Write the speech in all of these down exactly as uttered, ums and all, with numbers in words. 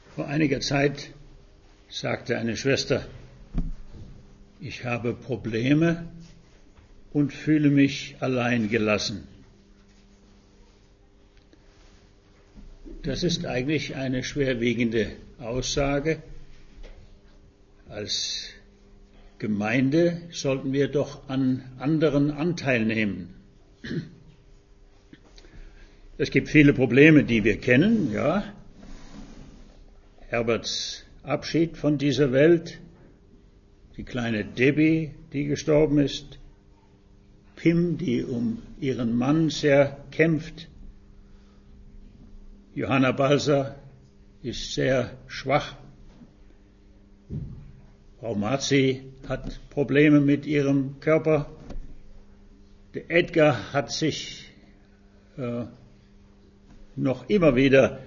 Vor einiger Zeit sagte eine Schwester, ich habe Probleme und fühle mich allein gelassen. Das ist eigentlich eine schwerwiegende Aussage. Als Gemeinde sollten wir doch an anderen Anteil nehmen. Es gibt viele Probleme, die wir kennen, ja. Herberts Abschied von dieser Welt, die kleine Debbie, die gestorben ist, Pim, die um ihren Mann sehr kämpft, Johanna Balser ist sehr schwach, Frau Marzi hat Probleme mit ihrem Körper, der Edgar hat sich äh, noch immer wieder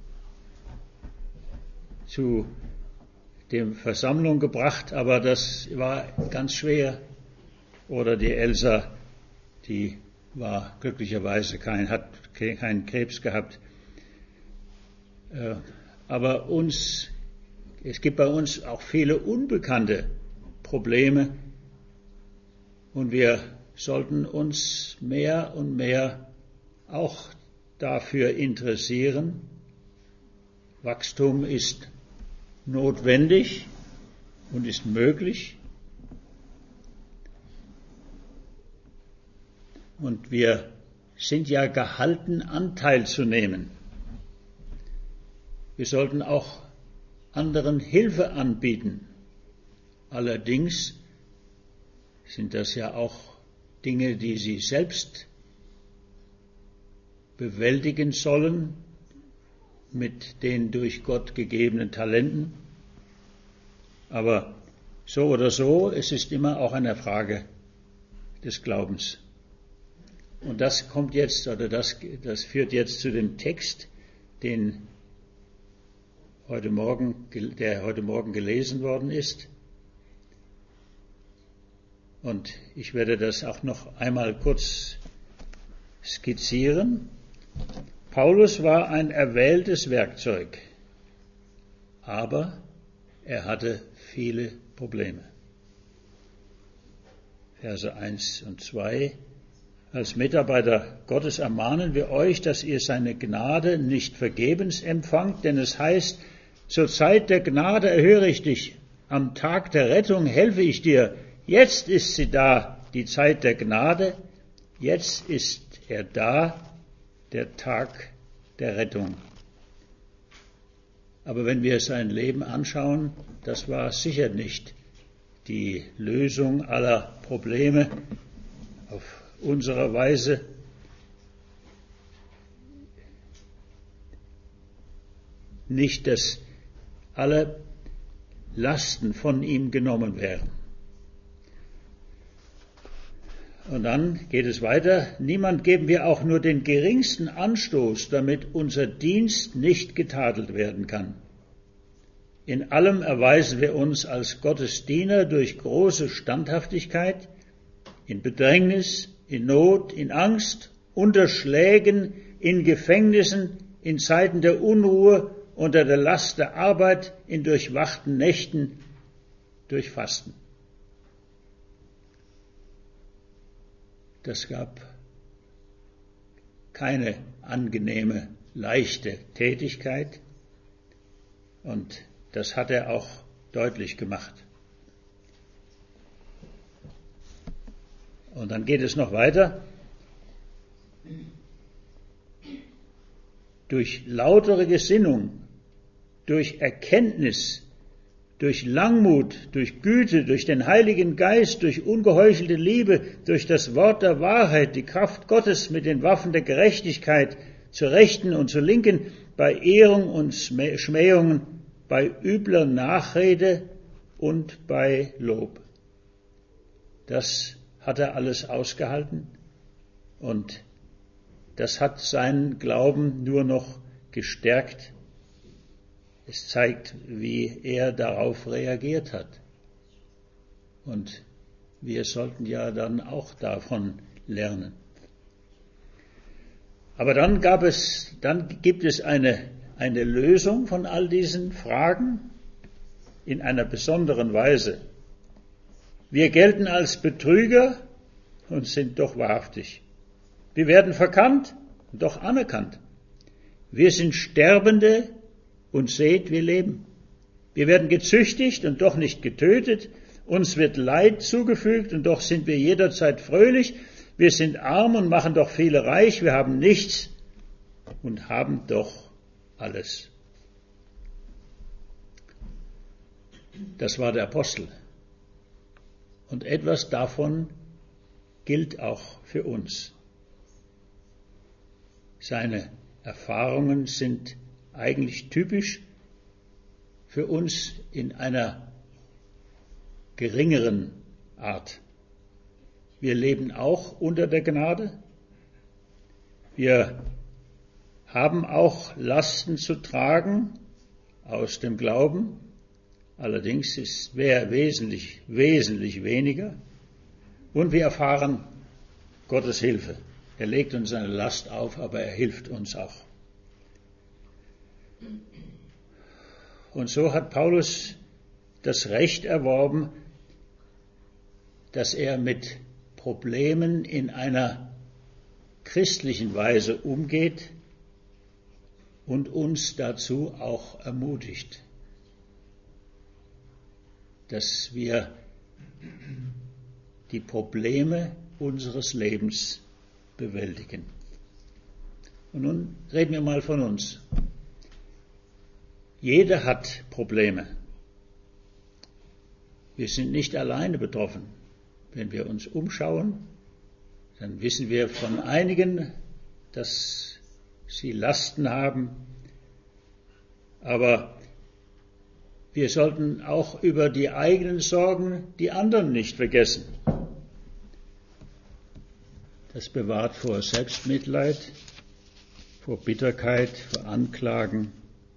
zu der Versammlung gebracht, aber das war ganz schwer. Oder die Elsa, die war glücklicherweise kein, hat keinen Krebs gehabt. Aber uns, es gibt bei uns auch viele unbekannte Probleme und wir sollten uns mehr und mehr auch dafür interessieren. Wachstum ist notwendig und ist möglich. Und wir sind ja gehalten, Anteil zu nehmen. Wir sollten auch anderen Hilfe anbieten. Allerdings sind das ja auch Dinge, die sie selbst bewältigen sollen mit den durch Gott gegebenen Talenten. Aber so oder so, es ist immer auch eine Frage des Glaubens. Und das kommt jetzt, oder das, das führt jetzt zu dem Text, den heute Morgen, der heute Morgen gelesen worden ist. Und ich werde das auch noch einmal kurz skizzieren. Paulus war ein erwähltes Werkzeug, aber er hatte viele Probleme. Verse eins und zwei. Als Mitarbeiter Gottes ermahnen wir euch, dass ihr seine Gnade nicht vergebens empfangt, denn es heißt, zur Zeit der Gnade erhöre ich dich, am Tag der Rettung helfe ich dir. Jetzt ist sie da, die Zeit der Gnade, jetzt ist er da, der Tag der Rettung. Aber wenn wir sein Leben anschauen, das war sicher nicht die Lösung aller Probleme auf unsere Weise. Nicht, dass alle Lasten von ihm genommen werden. Und dann geht es weiter. Niemand geben wir auch nur den geringsten Anstoß, damit unser Dienst nicht getadelt werden kann. In allem erweisen wir uns als Gottes Diener durch große Standhaftigkeit, in Bedrängnis, in Not, in Angst, unter Schlägen, in Gefängnissen, in Zeiten der Unruhe, unter der Last der Arbeit, in durchwachten Nächten, durch Fasten. Das gab keine angenehme, leichte Tätigkeit und das hat er auch deutlich gemacht. Und dann geht es noch weiter. Durch lautere Gesinnung, durch Erkenntnis, durch Langmut, durch Güte, durch den Heiligen Geist, durch ungeheuchelte Liebe, durch das Wort der Wahrheit, die Kraft Gottes mit den Waffen der Gerechtigkeit zur Rechten und zur Linken, bei Ehrung und Schmähungen, bei übler Nachrede und bei Lob. Das hat er alles ausgehalten und das hat seinen Glauben nur noch gestärkt. Es zeigt, wie er darauf reagiert hat. Und wir sollten ja dann auch davon lernen. Aber dann gab es, dann gibt es eine, eine Lösung von all diesen Fragen in einer besonderen Weise. Wir gelten als Betrüger und sind doch wahrhaftig. Wir werden verkannt und doch anerkannt. Wir sind Sterbende und seht, wir leben. Wir werden gezüchtigt und doch nicht getötet. Uns wird Leid zugefügt und doch sind wir jederzeit fröhlich. Wir sind arm und machen doch viele reich. Wir haben nichts und haben doch alles. Das war der Apostel. Und etwas davon gilt auch für uns. Seine Erfahrungen sind eigentlich typisch für uns in einer geringeren Art. Wir leben auch unter der Gnade. Wir haben auch Lasten zu tragen aus dem Glauben. Allerdings ist es wesentlich, wesentlich weniger. Und wir erfahren Gottes Hilfe. Er legt uns eine Last auf, aber er hilft uns auch. Und so hat Paulus das Recht erworben, dass er mit Problemen in einer christlichen Weise umgeht und uns dazu auch ermutigt, dass wir die Probleme unseres Lebens bewältigen. Und nun reden wir mal von uns. Jeder hat Probleme. Wir sind nicht alleine betroffen. Wenn wir uns umschauen, dann wissen wir von einigen, dass sie Lasten haben. Aber wir sollten auch über die eigenen Sorgen die anderen nicht vergessen. Das bewahrt vor Selbstmitleid, vor Bitterkeit, vor Anklagen.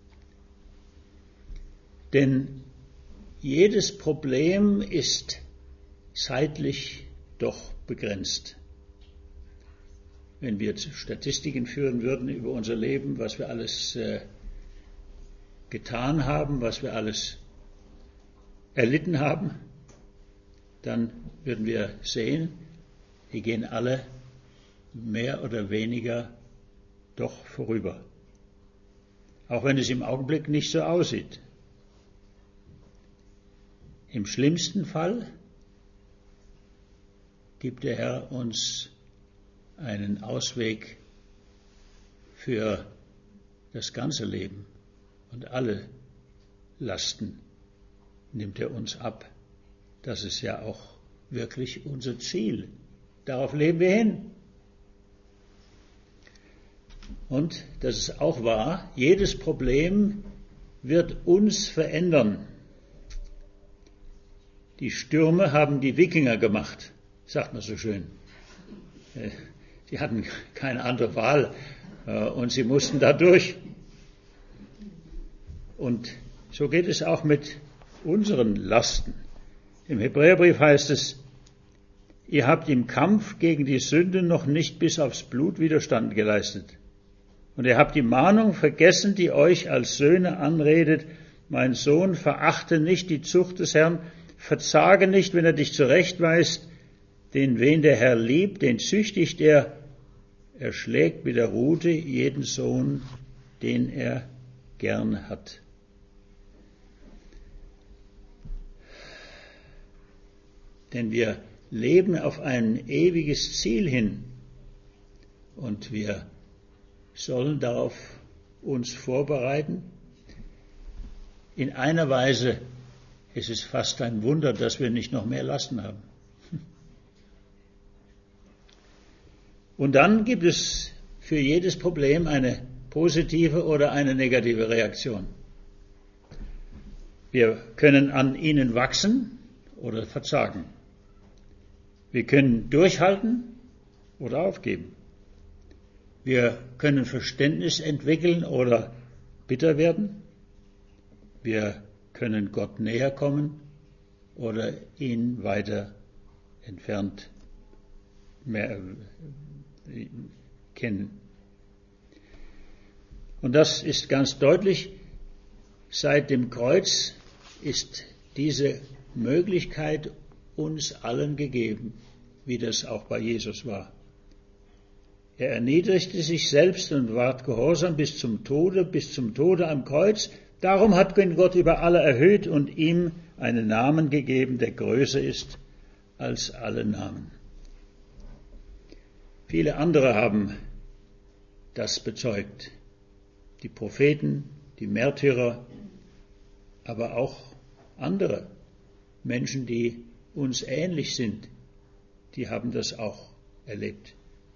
Denn jedes Problem ist zeitlich doch begrenzt. Wenn wir Statistiken führen würden über unser Leben, was wir alles äh, getan haben, was wir alles erlitten haben, dann würden wir sehen, die gehen alle mehr oder weniger doch vorüber. Auch wenn es im Augenblick nicht so aussieht. Im schlimmsten Fall gibt der Herr uns einen Ausweg für das ganze Leben und alle Lasten nimmt er uns ab. Das ist ja auch wirklich unser Ziel. Darauf leben wir hin. Und das ist auch wahr, jedes Problem wird uns verändern. Die Stürme haben die Wikinger gemacht, sagt man so schön. Sie hatten keine andere Wahl und sie mussten da durch. Und so geht es auch mit unseren Lasten. Im Hebräerbrief heißt es, ihr habt im Kampf gegen die Sünde noch nicht bis aufs Blut Widerstand geleistet. Und ihr habt die Mahnung vergessen, die euch als Söhne anredet, mein Sohn, verachte nicht die Zucht des Herrn, verzage nicht, wenn er dich zurechtweist, den wen der Herr liebt, den züchtigt er, er schlägt mit der Rute jeden Sohn, den er gern hat. Denn wir leben auf ein ewiges Ziel hin und wir sollen darauf uns vorbereiten. In einer Weise ist es fast ein Wunder, dass wir nicht noch mehr Lasten haben. Und dann gibt es für jedes Problem eine positive oder eine negative Reaktion. Wir können an ihnen wachsen oder verzagen. Wir können durchhalten oder aufgeben. Wir können Verständnis entwickeln oder bitter werden. Wir können Gott näher kommen oder ihn weiter entfernt mehr kennen. Und das ist ganz deutlich, seit dem Kreuz ist diese Möglichkeit uns allen gegeben, wie das auch bei Jesus war. Er erniedrigte sich selbst und ward gehorsam bis zum Tode, bis zum Tode am Kreuz. Darum hat Gott über alle erhöht und ihm einen Namen gegeben, der größer ist als alle Namen. Viele andere haben das bezeugt. Die Propheten, die Märtyrer, aber auch andere Menschen, die uns ähnlich sind, die haben das auch erlebt.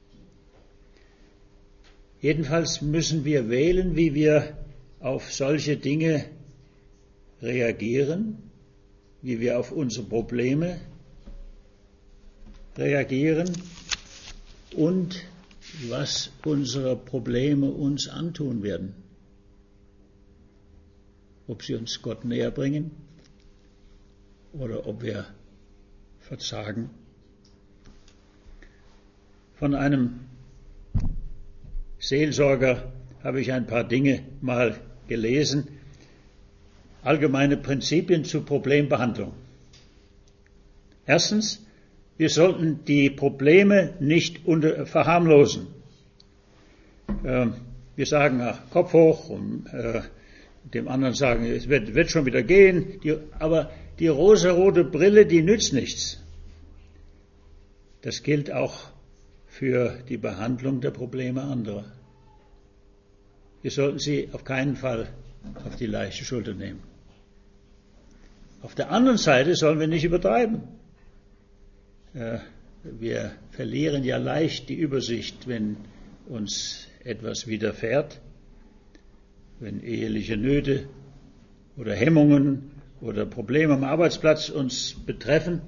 Jedenfalls müssen wir wählen, wie wir auf solche Dinge reagieren, wie wir auf unsere Probleme reagieren und was unsere Probleme uns antun werden. Ob sie uns Gott näher bringen oder ob wir verzagen. Von einem Seelsorger habe ich ein paar Dinge mal gelesen. Allgemeine Prinzipien zur Problembehandlung. Erstens, wir sollten die Probleme nicht unter, verharmlosen. Äh, wir sagen, ach, Kopf hoch, und äh, dem anderen sagen, es wird, wird schon wieder gehen. Die, aber die rosarote Brille, die nützt nichts. Das gilt auch für die Behandlung der Probleme anderer. Wir sollten sie auf keinen Fall auf die leichte Schulter nehmen. Auf der anderen Seite sollen wir nicht übertreiben. Wir verlieren ja leicht die Übersicht, wenn uns etwas widerfährt, wenn eheliche Nöte oder Hemmungen oder Probleme am Arbeitsplatz uns betreffen.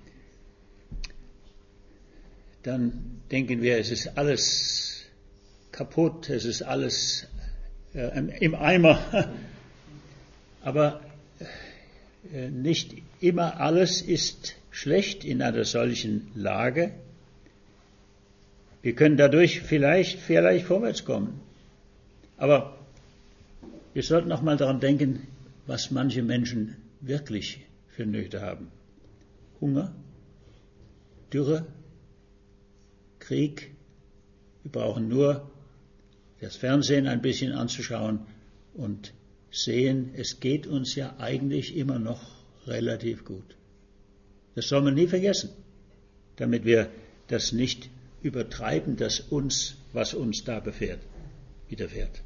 Dann denken wir, es ist alles kaputt, es ist alles äh, im Eimer. Aber äh, nicht immer alles ist schlecht in einer solchen Lage. Wir können dadurch vielleicht, vielleicht vorwärts kommen. Aber wir sollten auch mal daran denken, was manche Menschen wirklich für Nöte haben. Hunger, Dürre, Krieg. Wir brauchen nur das Fernsehen ein bisschen anzuschauen und sehen, es geht uns ja eigentlich immer noch relativ gut. Das soll man nie vergessen, damit wir das nicht übertreiben, dass uns, was uns da befährt, widerfährt.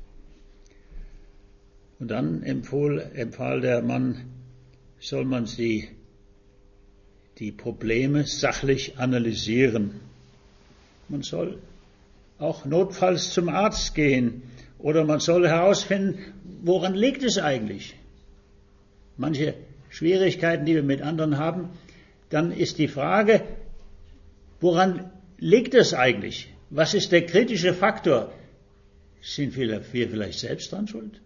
Und dann empfohl, empfahl der Mann, soll man die, die Probleme sachlich analysieren. Man soll auch notfalls zum Arzt gehen oder man soll herausfinden, woran liegt es eigentlich? Manche Schwierigkeiten, die wir mit anderen haben, dann ist die Frage, woran liegt es eigentlich? Was ist der kritische Faktor? Sind wir vielleicht selbst dran schuld?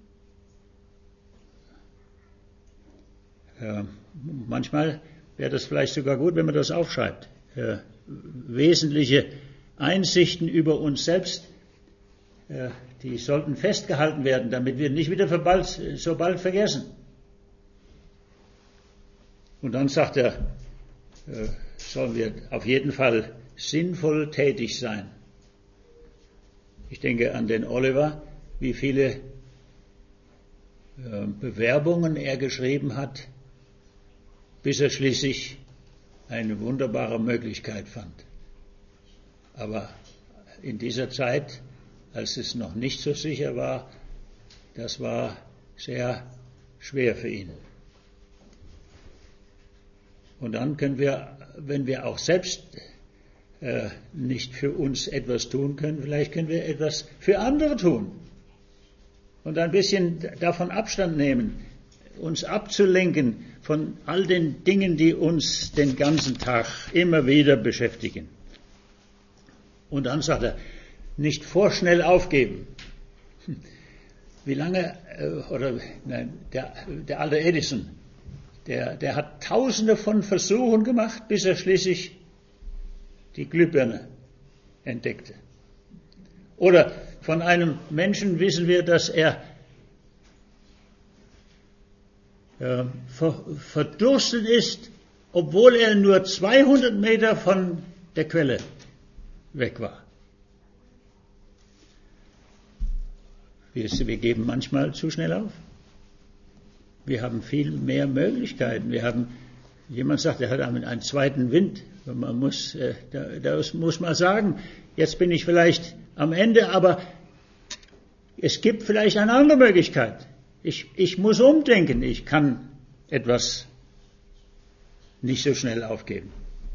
Äh, manchmal wäre das vielleicht sogar gut, wenn man das aufschreibt. Äh, wesentliche Einsichten über uns selbst, äh, die sollten festgehalten werden, damit wir nicht wieder bald, so bald vergessen. Und dann sagt er, äh, sollen wir auf jeden Fall sinnvoll tätig sein. Ich denke an den Oliver, wie viele äh, Bewerbungen er geschrieben hat, bis er schließlich eine wunderbare Möglichkeit fand. Aber in dieser Zeit, als es noch nicht so sicher war, das war sehr schwer für ihn. Und dann können wir, wenn wir auch selbst äh, nicht für uns etwas tun können, vielleicht können wir etwas für andere tun. Und ein bisschen davon Abstand nehmen, uns abzulenken von all den Dingen, die uns den ganzen Tag immer wieder beschäftigen. Und dann sagt er, nicht vorschnell aufgeben. Wie lange, oder nein, der, der alte Edison, der, der hat tausende von Versuchen gemacht, bis er schließlich die Glühbirne entdeckte. Oder von einem Menschen wissen wir, dass er äh, verdurstet ist, obwohl er nur zweihundert Meter von der Quelle weg war. Wir, wir geben manchmal zu schnell auf. Wir haben viel mehr Möglichkeiten. Wir haben, jemand sagt, er hat einen zweiten Wind. Man muss, äh, da, da muss man sagen, jetzt bin ich vielleicht am Ende, aber es gibt vielleicht eine andere Möglichkeit. Ich, ich muss umdenken. Ich kann etwas nicht so schnell aufgeben.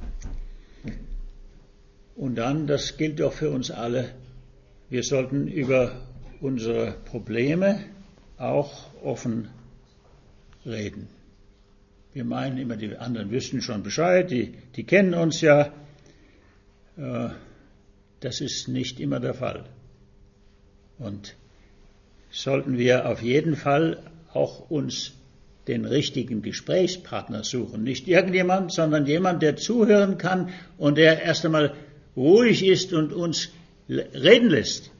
Und dann, das gilt doch für uns alle, wir sollten über unsere Probleme auch offen reden. Wir meinen immer, die anderen wüssten schon Bescheid, die, die kennen uns ja. Das ist nicht immer der Fall. Und sollten wir auf jeden Fall auch uns den richtigen Gesprächspartner suchen. Nicht irgendjemand, sondern jemand, der zuhören kann und der erst einmal ruhig ist und uns reden lässt.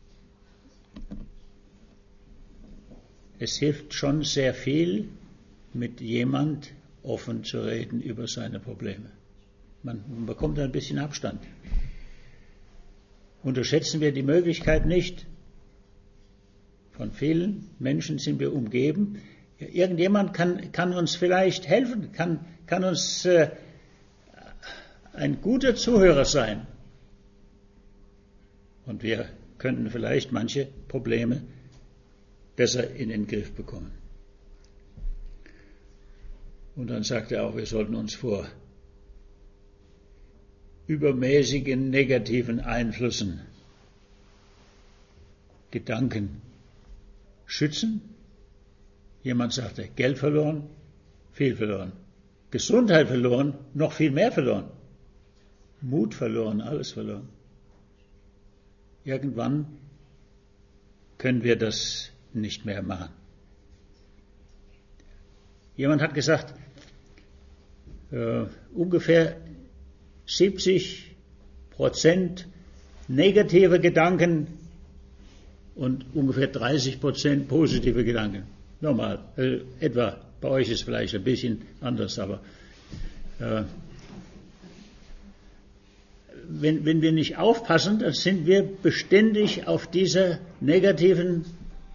Es hilft schon sehr viel, mit jemand offen zu reden über seine Probleme. Man bekommt ein bisschen Abstand. Unterschätzen wir die Möglichkeit nicht. Von vielen Menschen sind wir umgeben. Irgendjemand kann, kann uns vielleicht helfen, kann, kann uns äh, ein guter Zuhörer sein. Und wir könnten vielleicht manche Probleme besser in den Griff bekommen. Und dann sagt er auch, wir sollten uns vor übermäßigen negativen Einflüssen, Gedanken schützen. Jemand sagte, Geld verloren, viel verloren. Gesundheit verloren, noch viel mehr verloren. Mut verloren, alles verloren. Irgendwann können wir das nicht mehr machen. Jemand hat gesagt, äh, ungefähr siebzig Prozent negative Gedanken und ungefähr dreißig Prozent positive Gedanken. Normal, äh, etwa, bei euch ist es vielleicht ein bisschen anders, aber äh, wenn, wenn wir nicht aufpassen, dann sind wir beständig auf dieser negativen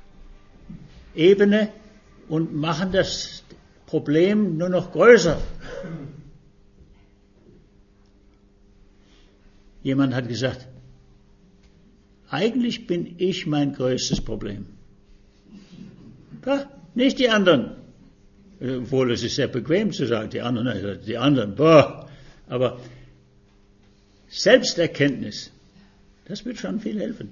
Ebene und machen das Problem nur noch größer. Jemand hat gesagt, eigentlich bin ich mein größtes Problem. Ja, nicht die anderen. Obwohl es ist sehr bequem zu sagen, die anderen, die anderen, boah. Aber Selbsterkenntnis, das wird schon viel helfen.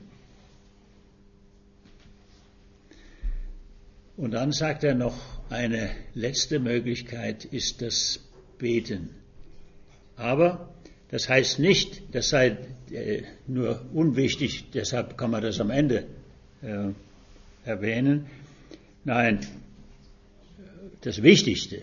Und dann sagt er noch, eine letzte Möglichkeit ist das Beten. Aber das heißt nicht, das sei äh, nur unwichtig, deshalb kann man das am Ende äh, erwähnen. Nein, das Wichtigste,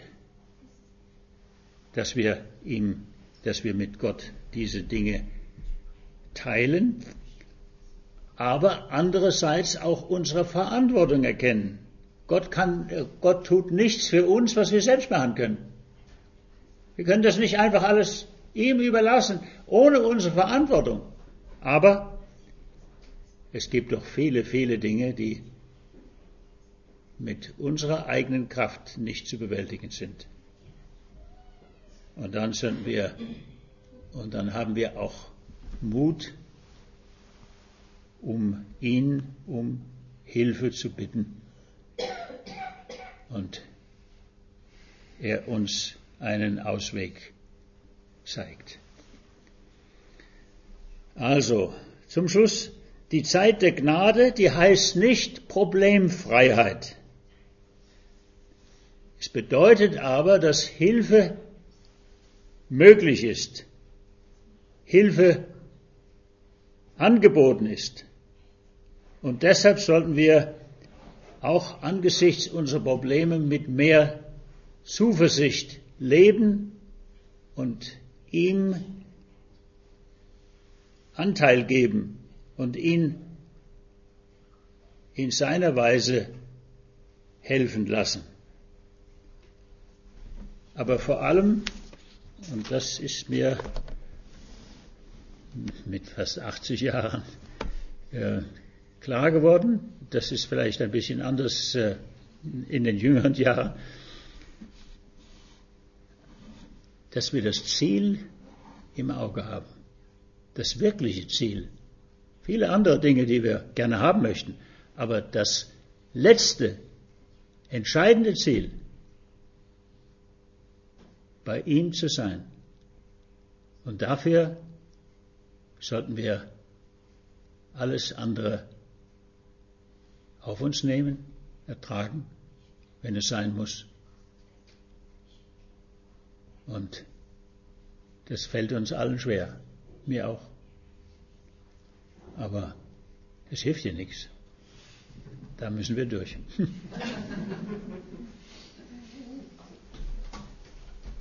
dass wir ihm, dass wir mit Gott diese Dinge teilen, aber andererseits auch unsere Verantwortung erkennen. Gott kann, Gott tut nichts für uns, was wir selbst machen können. Wir können das nicht einfach alles ihm überlassen, ohne unsere Verantwortung. Aber es gibt doch viele, viele Dinge, die mit unserer eigenen Kraft nicht zu bewältigen sind. Und dann sind wir, und dann haben wir auch Mut, um ihn um Hilfe zu bitten. Und er uns einen Ausweg zeigt. Also, zum Schluss, die Zeit der Gnade, die heißt nicht Problemfreiheit. Es bedeutet aber, dass Hilfe möglich ist, Hilfe angeboten ist. Und deshalb sollten wir auch angesichts unserer Probleme mit mehr Zuversicht leben und ihm Anteil geben und ihn in seiner Weise helfen lassen. Aber vor allem, und das ist mir mit fast achtzig Jahren äh, klar geworden, das ist vielleicht ein bisschen anders äh, in den jüngeren Jahren, dass wir das Ziel im Auge haben, das wirkliche Ziel. Viele andere Dinge, die wir gerne haben möchten, aber das letzte, entscheidende Ziel, bei ihm zu sein. Und dafür sollten wir alles andere auf uns nehmen, ertragen, wenn es sein muss. Und das fällt uns allen schwer, mir auch. Aber es hilft dir nichts. Da müssen wir durch.